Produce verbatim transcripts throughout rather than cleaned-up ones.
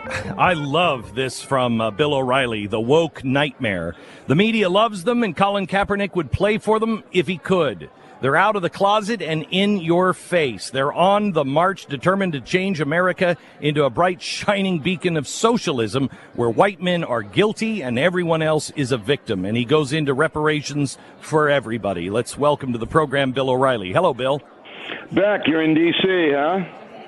I love this from uh, Bill O'Reilly, the woke nightmare. The media loves them, and Colin Kaepernick would play for them if he could. They're out of the closet and in your face. They're on the march, determined to change America into a bright, shining beacon of socialism where white men are guilty and everyone else is a victim. And he goes into reparations for everybody. Let's welcome to the program Bill O'Reilly. Hello, Bill. Beck, you're in D C, huh?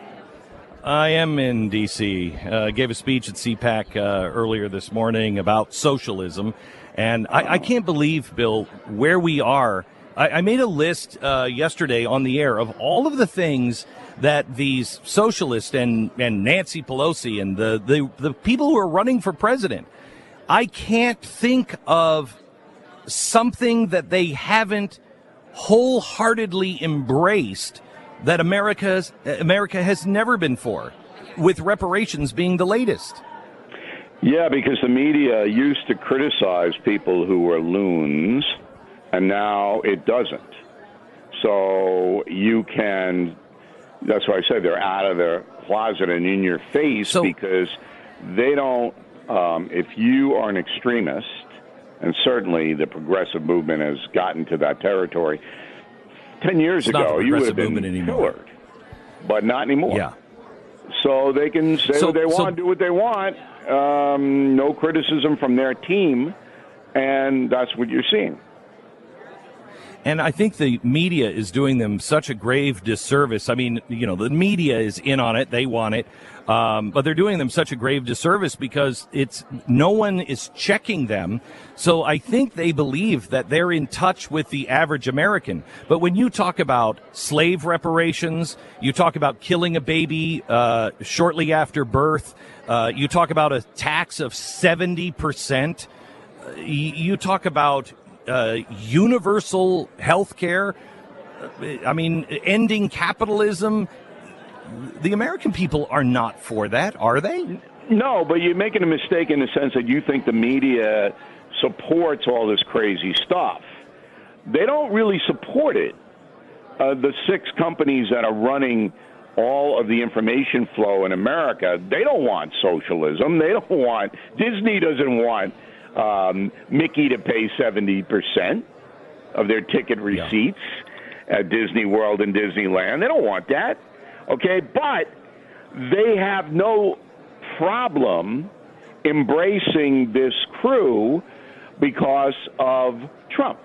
I am in D C Uh, gave a speech at C PAC uh, earlier this morning about socialism. And I, I can't believe, Bill, where we are. I, I made a list uh, yesterday on the air of all of the things that these socialists and, and Nancy Pelosi and the, the, the people who are running for president, I can't think of something that they haven't wholeheartedly embraced that America's, America has never been for, with reparations being the latest. Yeah, because the media used to criticize people who were loons, and now it doesn't. So you can, that's why I said they're out of their closet and in your face, so, because they don't, um, if you are an extremist, and certainly the progressive movement has gotten to that territory, ten years it's ago you would have been anymore. pillared, but not anymore. Yeah. So they can say so, what they so, want, do what they want, um, no criticism from their team, and that's what you're seeing. And I think the media is doing them such a grave disservice. I mean, you know, the media is in on it. They want it. Um, but they're doing them such a grave disservice because it's no one is checking them. So I think they believe that they're in touch with the average American. But when you talk about slave reparations, you talk about killing a baby uh, shortly after birth, uh, you talk about a tax of seventy percent, uh, you talk about Uh, universal health care, I mean, ending capitalism. The American people are not for that, are they? No, but you're making a mistake in the sense that you think the media supports all this crazy stuff. They don't really support it. Uh, the six companies that are running all of the information flow in America, they don't want socialism. They don't want, Disney doesn't want Um, Mickey to pay seventy percent of their ticket receipts yeah. at Disney World and Disneyland. They don't want that, okay? But they have no problem embracing this crew because of Trump.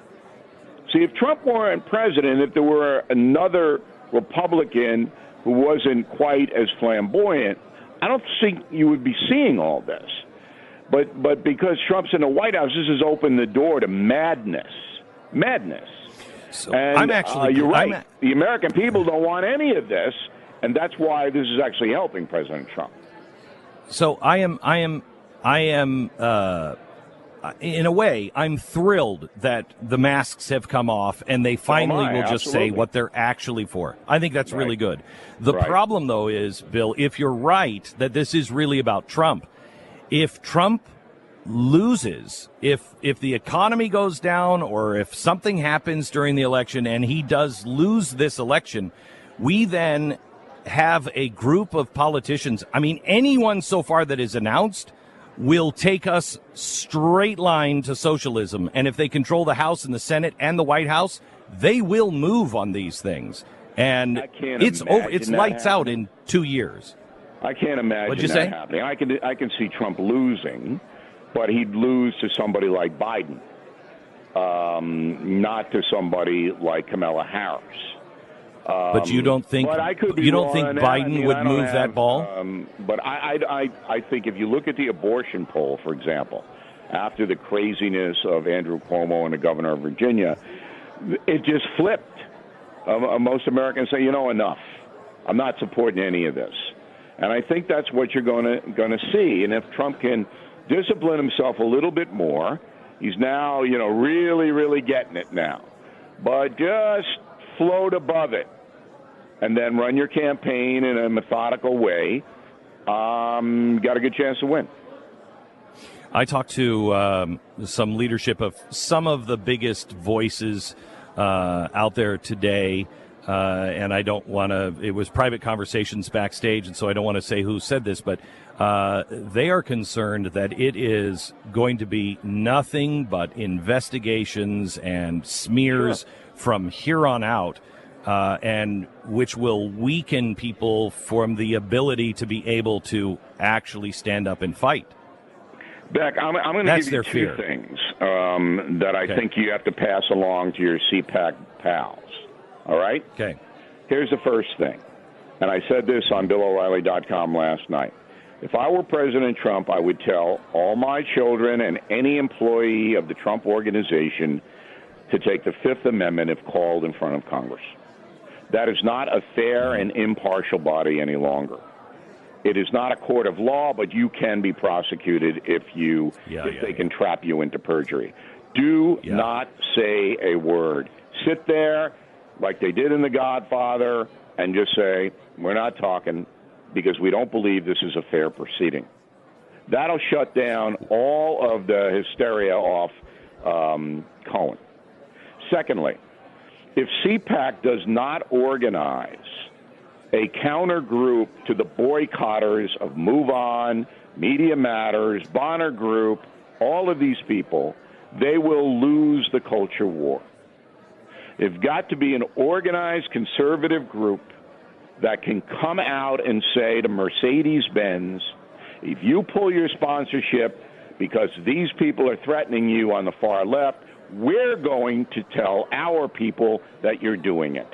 See, if Trump weren't president, if there were another Republican who wasn't quite as flamboyant, I don't think you would be seeing all this. But but because Trump's in the White House, this has opened the door to madness. Madness. So and I'm actually, uh, you're right. I'm, the American people don't want any of this, and that's why this is actually helping President Trump. So I am, I am, I am, uh, in a way, I'm thrilled that the masks have come off and they finally so will just Absolutely. say what they're actually for. I think that's right. really good. The right. problem, though, is, Bill, if you're right that this is really about Trump, if Trump loses, if if the economy goes down or if something happens during the election and he does lose this election, we then have a group of politicians. I mean, anyone so far that is announced will take us straight line to socialism. And if they control the House and the Senate and the White House, they will move on these things. And it's over. It's lights out in two years. I can't imagine What'd you that say? happening. I can I can see Trump losing, but he'd lose to somebody like Biden, um, not to somebody like Kamala Harris. Um, but you don't think but I could be you don't wrong think on that. Biden I mean, would move have, that ball? Um, but I, I I I think if you look at the abortion poll, for example, after the craziness of Andrew Cuomo and the governor of Virginia, it just flipped. Uh, most Americans say, you know, enough. I'm not supporting any of this. And I think that's what you're going to going to see. And if Trump can discipline himself a little bit more, he's now, you know, really, really getting it now. But just float above it and then run your campaign in a methodical way, um, got a good chance to win. I talked to um, some leadership of some of the biggest voices uh, out there today. Uh, and I don't want to, it was private conversations backstage, and so I don't want to say who said this, but Uh, they are concerned that it is going to be nothing but investigations and smears Sure. from here on out, uh, and which will weaken people from the ability to be able to actually stand up and fight. Beck, I'm, I'm going to That's give you their two fear. things um, that I Okay. think you have to pass along to your C PAC pals. All right? Okay. Here's the first thing, and I said this on Bill O'Reilly dot com last night. If I were President Trump, I would tell all my children and any employee of the Trump organization to take the Fifth Amendment if called in front of Congress. That is not a fair and impartial body any longer. It is not a court of law, but you can be prosecuted if you Yeah, if yeah, they yeah. can trap you into perjury. Do Yeah. not say a word. Sit there like they did in The Godfather and just say, we're not talking because we don't believe this is a fair proceeding. That'll shut down all of the hysteria off um, Cohen. Secondly, if C PAC does not organize a counter group to the boycotters of Move On, Media Matters, Bonner Group, all of these people, they will lose the culture war. It's got to be an organized conservative group that can come out and say to Mercedes-Benz, if you pull your sponsorship because these people are threatening you on the far left, we're going to tell our people that you're doing it.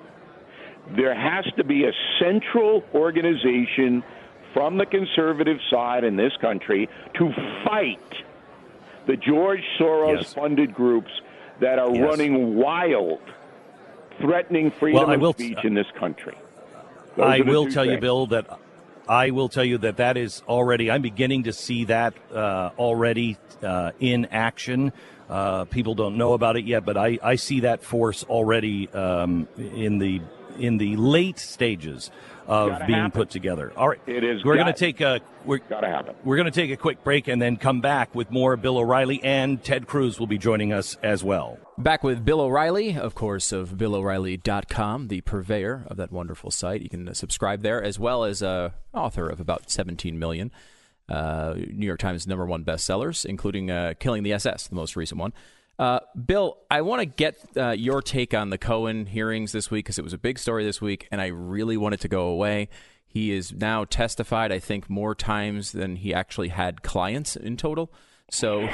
There has to be a central organization from the conservative side in this country to fight the George Soros-funded Yes. groups that are Yes. running wild, threatening freedom Well, I of will- speech in this country. Those I are the will two tell you, things. Bill, that I will tell you that that is already, I'm beginning to see that uh, already uh, in action. Uh, people don't know about it yet, but I, I see that force already um, in the in the late stages of Gotta being happen. put together. All right, It is We're going to got- take a we're Gotta happen. we're going to take a quick break and then come back with more Bill O'Reilly, and Ted Cruz will be joining us as well. Back with Bill O'Reilly, of course, of Bill O'Reilly dot com, the purveyor of that wonderful site. You can uh, subscribe there, as well as uh, author of about seventeen million uh, New York Times number one bestsellers, including uh, Killing the S S, the most recent one. Uh, Bill, I want to get uh, your take on the Cohen hearings this week because it was a big story this week, and I really want it to go away. He is now testified, I think, more times than he actually had clients in total. So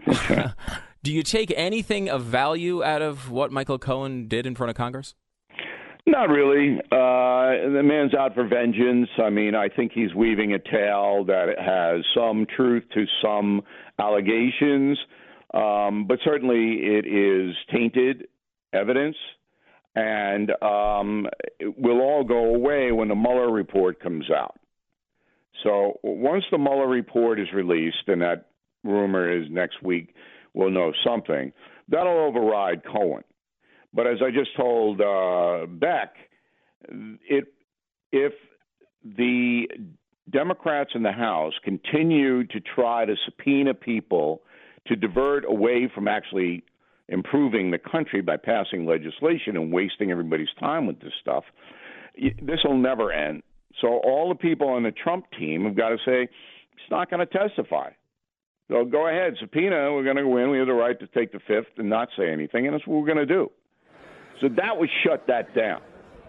do you take anything of value out of what Michael Cohen did in front of Congress? Not really. Uh, the man's out for vengeance. I mean, I think he's weaving a tale that has some truth to some allegations, um, but certainly it is tainted evidence, and um, it will all go away when the Mueller report comes out. So once the Mueller report is released, and that rumor is next week, we'll know something, that'll override Cohen. But as I just told uh, Beck, it, if the Democrats in the House continue to try to subpoena people to divert away from actually improving the country by passing legislation and wasting everybody's time with this stuff, this will never end. So all the people on the Trump team have got to say, it's not going to testify. So go ahead, subpoena, we're going to win. We have the right to take the fifth and not say anything, and that's what we're going to do. So that would shut that down.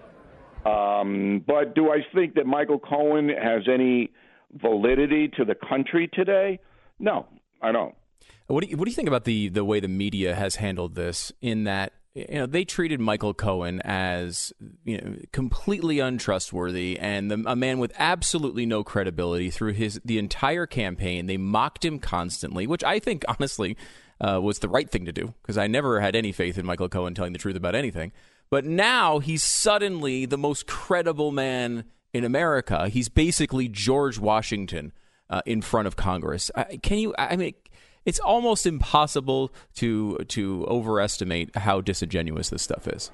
Um, but do I think that Michael Cohen has any validity to the country today? No, I don't. What do you, what do you think about the the way the media has handled this? In that, you know, they treated Michael Cohen as, you know, completely untrustworthy and the, a man with absolutely no credibility through his the entire campaign. They mocked him constantly, which I think honestly uh, was the right thing to do, because I never had any faith in Michael Cohen telling the truth about anything. But now he's suddenly the most credible man in America. He's basically George Washington uh, in front of Congress. Uh, can you? I mean. It's almost impossible to to overestimate how disingenuous this stuff is.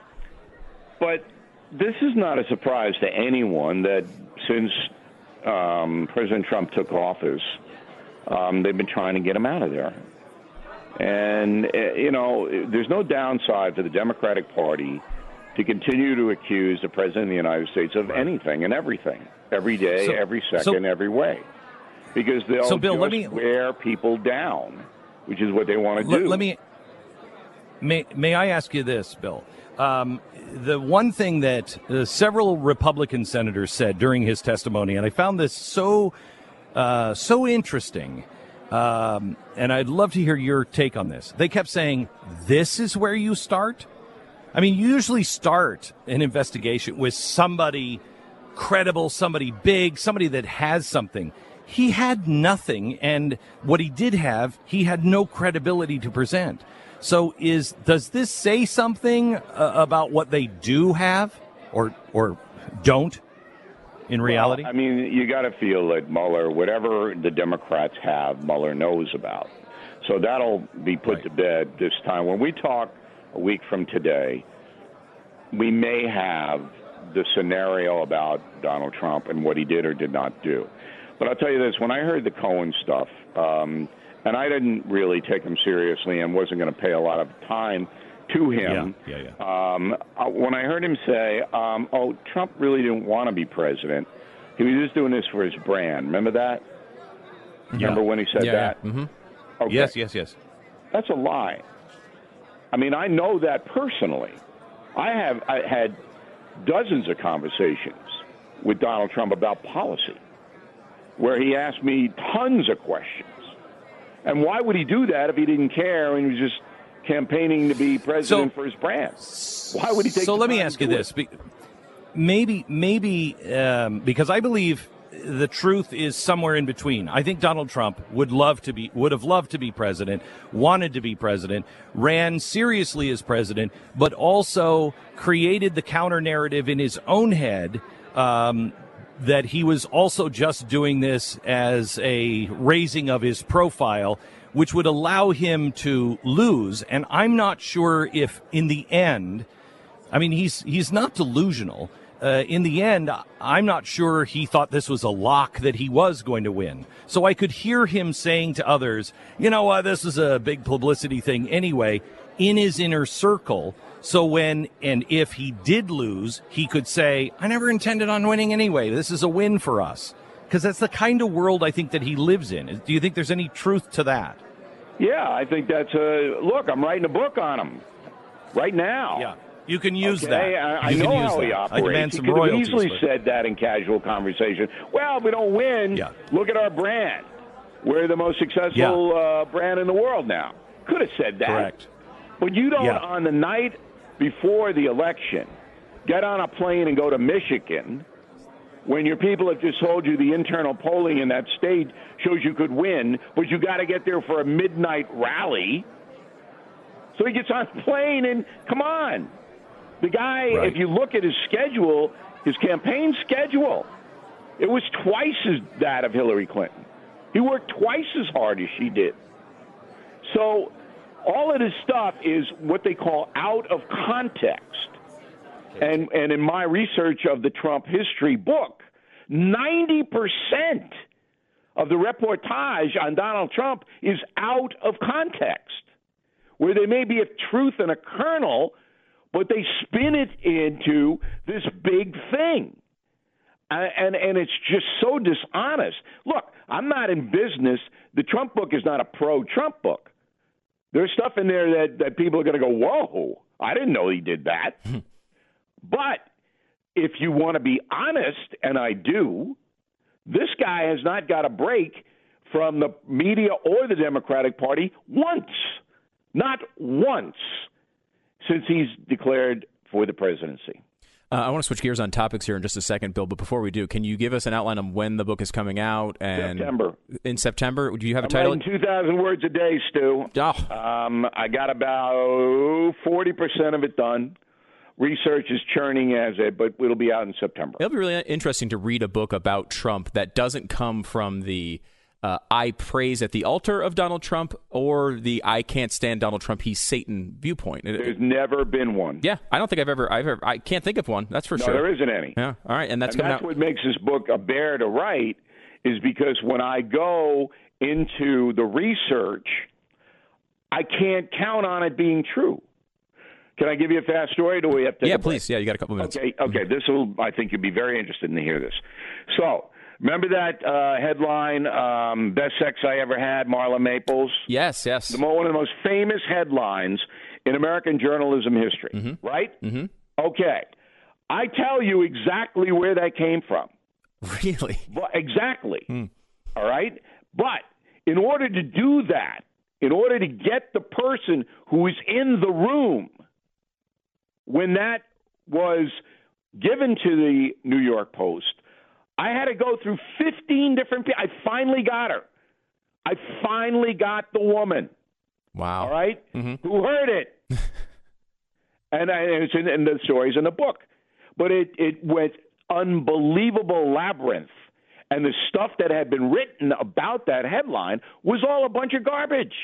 But this is not a surprise to anyone that since um, President Trump took office, um, they've been trying to get him out of there. And, uh, you know, there's no downside for the Democratic Party to continue to accuse the President of the United States of anything and everything, every day, so, every second, so, every way. Because they'll so Bill, just let me, wear people down, which is what they want to let, do. Let me, may, may I ask you this, Bill? Um, the one thing that uh, several Republican senators said during his testimony, and I found this so, uh, so interesting, um, and I'd love to hear your take on this. They kept saying, this is where you start? I mean, you usually start an investigation with somebody credible, somebody big, somebody that has something. He had nothing, and what he did have, he had no credibility to present. So is does this say something uh, about what they do have or or don't in reality? Well, I mean, you got to feel that Mueller, whatever the Democrats have, Mueller knows about. So that'll be put right. to bed this time. When we talk a week from today, we may have the scenario about Donald Trump and what he did or did not do. But I'll tell you this, when I heard the Cohen stuff, um, and I didn't really take him seriously and wasn't going to pay a lot of time to him, yeah, yeah, yeah. Um, when I heard him say, um, oh, Trump really didn't want to be president, he was just doing this for his brand. Remember that? Yeah. Remember when he said yeah, that? Yeah. Mm-hmm. Okay. Yes, yes, yes. That's a lie. I mean, I know that personally. I have I had dozens of conversations with Donald Trump about policy where he asked me tons of questions. And why would he do that if he didn't care and he was just campaigning to be president so, for his brand? Why would he take So the let me time ask to you do this. it? Maybe, maybe um, because I believe the truth is somewhere in between. I think Donald Trump would love to be, would have loved to be president, wanted to be president, ran seriously as president, but also created the counter narrative in his own head um, that he was also just doing this as a raising of his profile, which would allow him to lose. And I'm not sure if in the end, I mean, he's he's not delusional. Uh, in the end, I'm not sure he thought this was a lock that he was going to win. So I could hear him saying to others, you know, uh, this is a big publicity thing anyway, in his inner circle. So when and if he did lose, he could say, I never intended on winning anyway. This is a win for us. Because that's the kind of world I think that he lives in. Do you think there's any truth to that? Yeah, I think that's a look. I'm writing a book on him right now. Yeah. You can use okay, that. I, I you know can use how that. he I operates. demand some he could have royalties. easily but... said that in casual conversation. Well, if we don't win, yeah. look at our brand. We're the most successful yeah. uh, brand in the world now. Could have said that. Correct. But you don't, yeah. on the night before the election, get on a plane and go to Michigan when your people have just told you the internal polling in that state shows you could win, but you got to get there for a midnight rally. So he gets on a plane and, come on. The guy, right. if you look at his schedule, his campaign schedule, it was twice as that of Hillary Clinton. He worked twice as hard as she did. So all of this stuff is what they call out of context. And, and in my research of the Trump history book, ninety percent of the reportage on Donald Trump is out of context, where there may be a truth and a kernel, but they spin it into this big thing. Uh, and, and it's just so dishonest. Look, I'm not in business. The Trump book is not a pro-Trump book. There's stuff in there that, that people are going to go, whoa, I didn't know he did that. But if you want to be honest, and I do, this guy has not got a break from the media or the Democratic Party once. Not once since he's declared for the presidency. Uh, I want to switch gears on topics here in just a second, Bill. But before we do, can you give us an outline of when the book is coming out? And September. In September? Do you have a I'm title? writing two thousand words a day, Stu. Oh. Um, I got about forty percent of it done. Research is churning as it, but it'll be out in September. It'll be really interesting to read a book about Trump that doesn't come from the Uh, I praise at the altar of Donald Trump or the I can't stand Donald Trump, he's Satan viewpoint. There's never been one. Yeah, I don't think I've ever, I've ever, I can't think of one. That's for no, sure. there isn't any. Yeah, all right, and that's and coming that's out. what makes this book a bear to write is because when I go into the research, I can't count on it being true. Can I give you a fast story? Or do we have to? Yeah, please. Yeah, you got a couple minutes. Okay. Okay. This will. I think you'll be very interested in to hear this. So, remember that uh, headline, um, "Best Sex I Ever Had," Marla Maples? Yes. Yes. The, one of the most famous headlines in American journalism history. Mm-hmm. Right? Mm-hmm. Okay. I tell you exactly where that came from. Really? Well, exactly. Mm. All right. But in order to do that, in order to get the person who is in the room when that was given to the New York Post, I had to go through fifteen different people. I finally got her. I finally got the woman. Wow. All right? Mm-hmm. Who heard it. and, I, and it's in, in the stories in the book. But it, it went unbelievable labyrinth. And the stuff that had been written about that headline was all a bunch of garbage.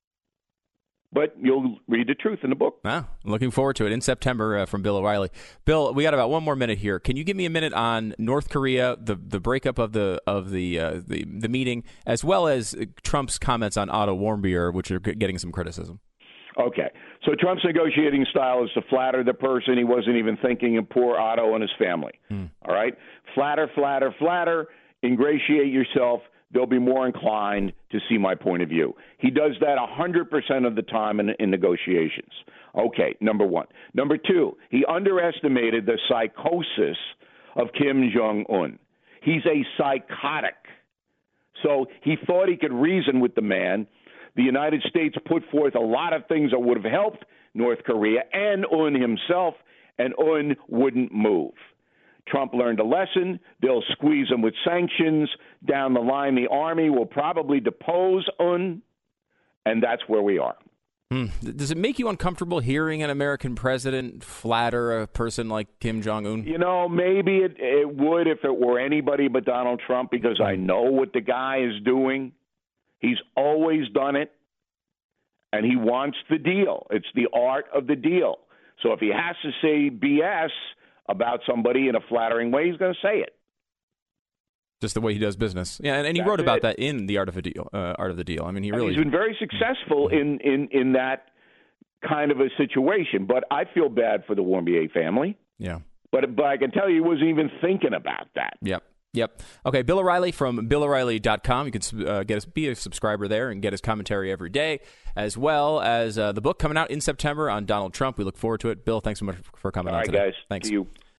But you'll read the truth in the book. Wow. Looking forward to it in September uh, from Bill O'Reilly. Bill, we got about one more minute here. Can you give me a minute on North Korea, the the breakup of the of the uh, the, the meeting, as well as Trump's comments on Otto Warmbier, which are getting some criticism? Okay. So Trump's negotiating style is to flatter the person. He wasn't even thinking of poor Otto and his family. Hmm. All right? Flatter, flatter, flatter. Ingratiate yourself. They'll be more inclined to see my point of view. He does that one hundred percent of the time in, in negotiations. Okay, number one. Number two, he underestimated the psychosis of Kim Jong-un. He's a psychotic. So he thought he could reason with the man. The United States put forth a lot of things that would have helped North Korea and Un himself, and Un wouldn't move. Trump learned a lesson. They'll squeeze him with sanctions. Down the line, the Army will probably depose Un, and that's where we are. Hmm. Does it make you uncomfortable hearing an American president flatter a person like Kim Jong-un? You know, maybe it, it would if it were anybody but Donald Trump, because I know what the guy is doing. He's always done it, and he wants the deal. It's the art of the deal. So if he has to say B S about somebody in a flattering way, he's going to say it. Just the way he does business. Yeah, and, and he That's wrote about it. that in The Art of a Deal. Uh, Art of the Deal. I mean, he really... And he's been very successful in, in, in that kind of a situation. But I feel bad for the Warmbier family. Yeah. But, but I can tell you he wasn't even thinking about that. Yep. Yep. Okay, Bill O'Reilly from Bill O'Reilly dot com. You can uh, get us, be a subscriber there and get his commentary every day, as well as uh, the book coming out in September on Donald Trump. We look forward to it. Bill, thanks so much for coming All on right, today. guys. Thanks. See you.